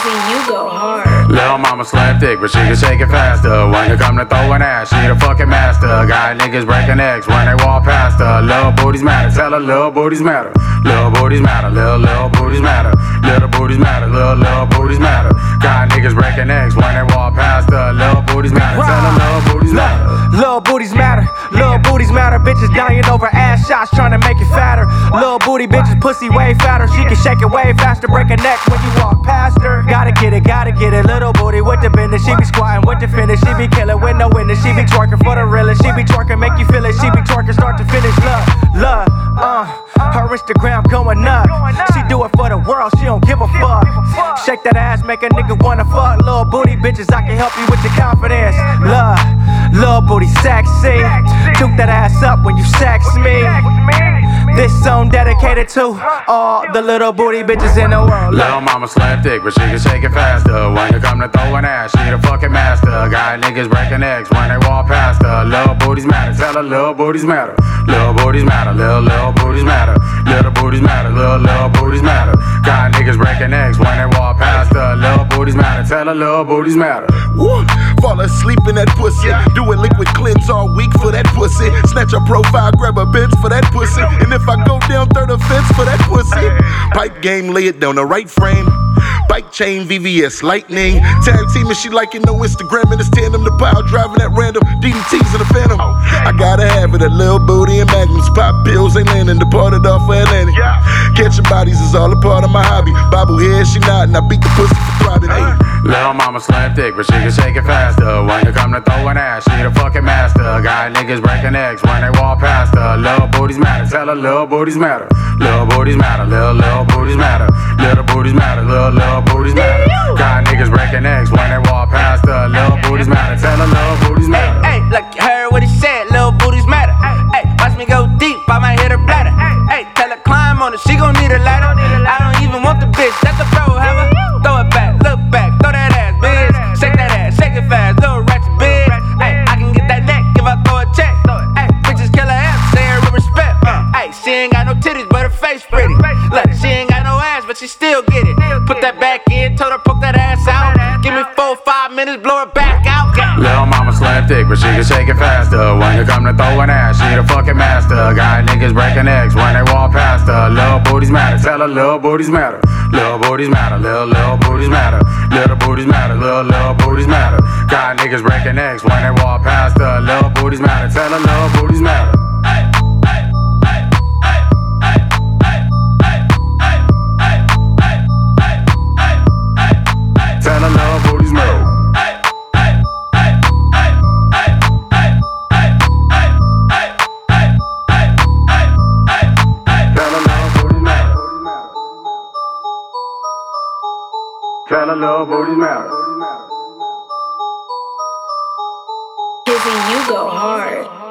Kizzy, you go hard. Lil' mama slam thick, but she can shake it faster. When it come to throwing ass, she the fucking master. Got niggas breaking necks when they walk past her. Lil' booties matter, tell her lil' booties matter. Lil' booties matter, lil' booties matter. Little booties matter, lil' booties matter. Got niggas breaking necks when they walk past her. Lil' booties matter, tell her lil' booties matter. Lil' booties matter, lil' booties matter. Bitches dying over ass shots, trying to make it fatter. Lil' booty bitches, pussy way fatter. She can shake it way faster, break a neck when you walk past her. Gotta get it, little booty with the business. She be squatting with the finish, she be killing with no witness. She be twerking for the realest, she be twerking, make you feel it. She be twerking start to finish, love, her Instagram going up. She do it for the world, she don't give a fuck. Shake that ass, make a nigga wanna fuck. Lil' booty bitches, I can help you with your confidence. Lil' booty sexy. Juke that ass up when you sex me. This song dedicated to all the little booty bitches in the world. Lil' mama slam thick, but she can shake it faster. When it come to throwing ass, she the fucking master. Got niggas breaking eggs when they walk past her. Lil' booties matter, tell her lil' booties matter. Lil' booties matter, lil' booties matter. Little booties matter, lil' booties matter. Got niggas breaking eggs when they walk past her. Lil' booties matter, tell her lil' booties matter. Woo. Fall asleep in that pussy. Do a liquid cleanse all week for that pussy. Snatch a profile, grab a bench for that pussy. And if I go down third offense for that pussy, pipe game, lay it down the right frame. Bike chain, VVS, lightning. Tag team and she like it, no Instagram in this tandem. The pile driving at random, DDTs in the phantom. I gotta have it, a little booty and magnums. Pop pills, ain't landing, departed off for Atlantic. Catching bodies is all a part of my hobby. Bobblehead, she nodding, I beat the pussy for throbbing. Lil' mama slam thick, but she can shake it faster. When it come to throwing ass, she the fucking master. Got niggas breaking eggs when they walk past her. Lil' booties matter, tell her lil' booties matter. Lil' booties matter, lil' booties matter. Little booties matter, lil' booties matter. Got niggas breaking eggs when they walk past her. Lil' booties matter, tell her lil' booties matter. Hey, like you heard what he said, lil' booties matter. Hey, watch me go deep, I might hit her bladder. Hey, tell her climb on it, she gon' need a ladder. I don't even want the bitch, that's a pro, have her. Throw it back, look back, throw that ass, bitch. Shake that ass, shake it fast, little ratchet bitch. Hey, I can get that neck if I throw a check. Hey, bitches kill her ass, say her with respect. Hey, she ain't got no titties, but her face pretty. Look, she ain't got no ass, but she still get it. Put that back in, told her poke that ass out. Give me 4 or 5 minutes, blow her back out. Lil' mama slam thick, but she can shake it faster. When it come to throwing ass, she the fucking master. Got niggas breaking eggs when they walk past her. Lil' booties matter, tell her lil' booties matter. Lil' booties matter, lil' booties matter. Little booties matter, lil' booties matter. Got niggas breaking eggs when they walk past her. Lil' booties matter, tell her lil' booties matter. Tell her lil' booties matter. Tell her lil' booties matter. Kizzy, you go hard.